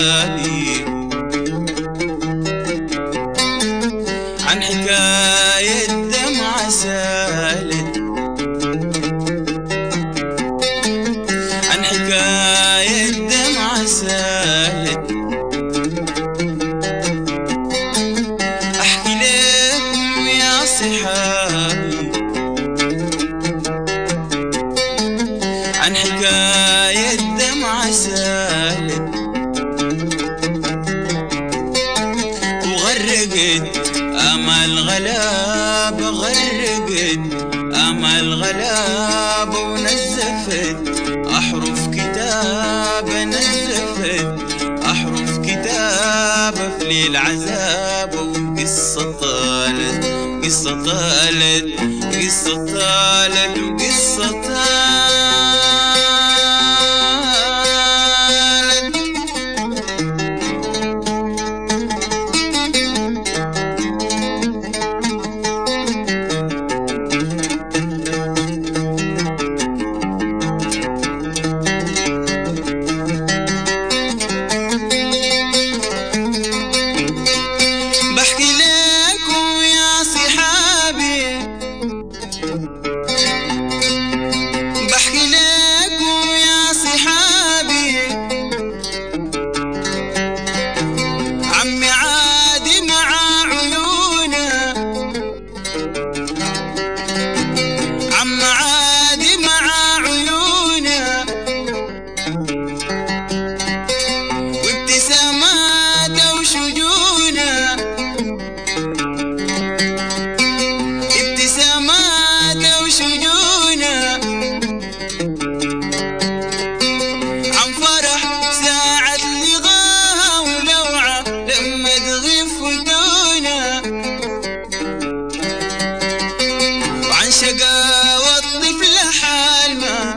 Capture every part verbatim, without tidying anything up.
حسابي عن حكاية دمعة سالت عن حكاية دمعة سالت أحكي لكم يا صحابي عن حكاية دمعة سالت وغرقت أمل غلاب غرقت أمل غلاب ونزفت أحرف كتاب نزفت أحرف كتاب في ليل عذاب وقصة طالت قصة طالت قصة طالت وقصة طالت بحكي لكم يا صحابي عمي عادي مع عيونه عم عادي مع عيونه وابتساماته وشجونه ابتساماته وشجونه عن فرح ساعة لقاها ولوعة لما تغيب فتونة وعن شقاوة الطفل حالمة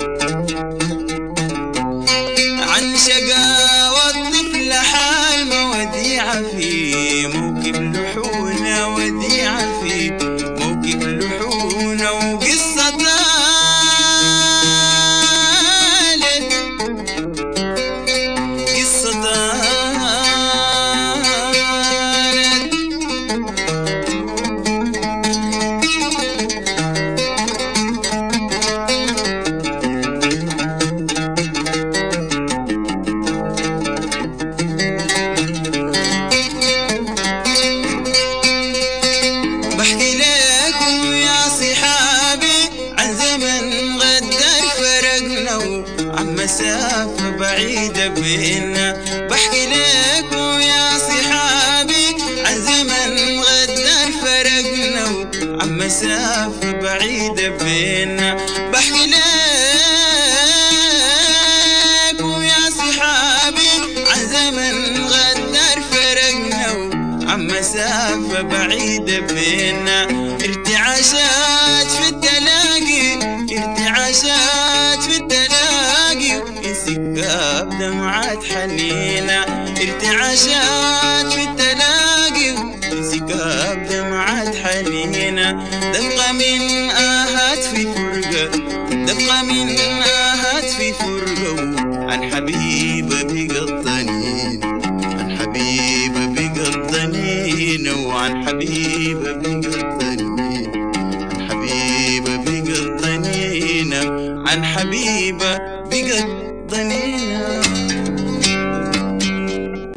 عن شقاوة الطفل حالمة وديعة في موكب لحونة وديعة في موكب لحونة وقصة طالت قصة طالت بحكي لكم يا صحابي عن زمن غدر فرقنا وعن مسافة بعيدة بينا بحكي لكم يا صحابي عن زمن غدر فرقنا وعن مسافة بعيدة بينا بحكي لكم يا صحابي عن زمن غدر فرقنا وعن مسافة بعيدة بينا ارتعاشات في التلاقي ارتعاشات في التلاقي انسكاب دمعات حنينة ارتعاشات في التلاقي انسكاب دمعات حنينة دفقة من آهات في فرقة دفقة من آهات في فرقة عن حبيبة بقى الطنين عن حبيبة بقى الطنين وعن حبيبة بقى الطنين عن حبيبة بقى الطنين عن حبيبة بقى الطنين